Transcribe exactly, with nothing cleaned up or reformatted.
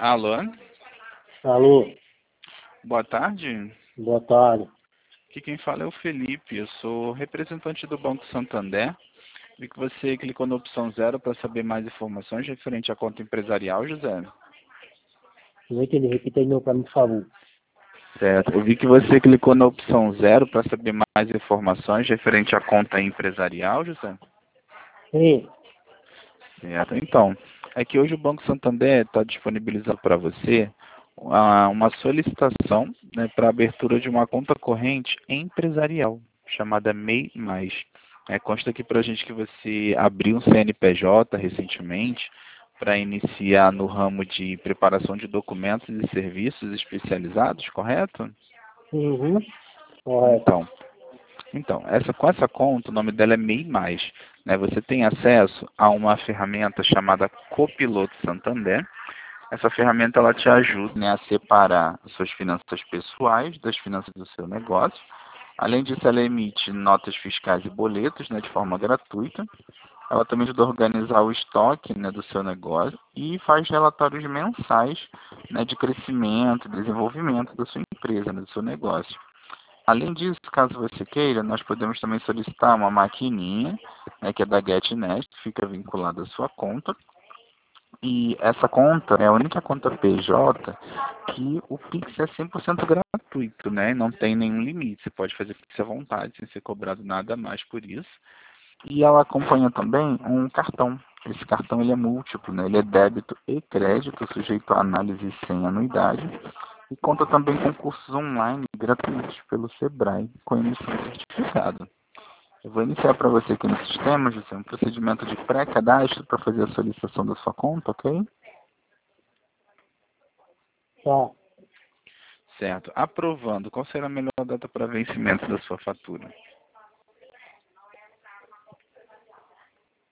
Alô? Alô, Boa tarde. boa tarde. Aqui quem fala é o Felipe. Eu sou representante do Banco Santander. Vi que você clicou na opção zero para saber mais informações referente à conta empresarial, José. Não entendi, repita aí não para mim, por favor. Certo. Eu vi que você clicou na opção zero para saber mais informações referente à conta empresarial, José. Sim, Certo. Então, é que hoje o Banco Santander está disponibilizando para você ah, uma solicitação, né, para a abertura de uma conta corrente empresarial, chamada M E I Mais. É, consta aqui para a gente que você abriu um C N P J recentemente para iniciar no ramo de preparação de documentos e serviços especializados, correto? uhum, correto. Então, então, essa, com essa conta, o nome dela é M E I Mais, né? Você tem acesso a uma ferramenta chamada Copiloto Santander. Essa ferramenta ela te ajuda, né, a separar as suas finanças pessoais das finanças do seu negócio. Além disso, ela emite notas fiscais e boletos, né, de forma gratuita. Ela também ajuda a organizar o estoque, né, do seu negócio e faz relatórios mensais, né, de crescimento e desenvolvimento da sua empresa, né, do seu negócio. Além disso, caso você queira, nós podemos também solicitar uma maquininha, né, que é da GetNet, que fica vinculada à sua conta. E essa conta é a única conta P J que o Pix é cem por cento gratuito, né? Não tem nenhum limite. Você pode fazer Pix à vontade, sem ser cobrado nada mais por isso. E ela acompanha também um cartão. Esse cartão ele é múltiplo, né? Ele é débito e crédito, sujeito a análise sem anuidade. E conta também com cursos online gratuitos pelo Sebrae, com emissão de certificado. Eu vou iniciar para você aqui no sistema, José, um procedimento de pré-cadastro para fazer a solicitação da sua conta, ok? Tá. Certo. Aprovando, qual será a melhor data para vencimento da sua fatura?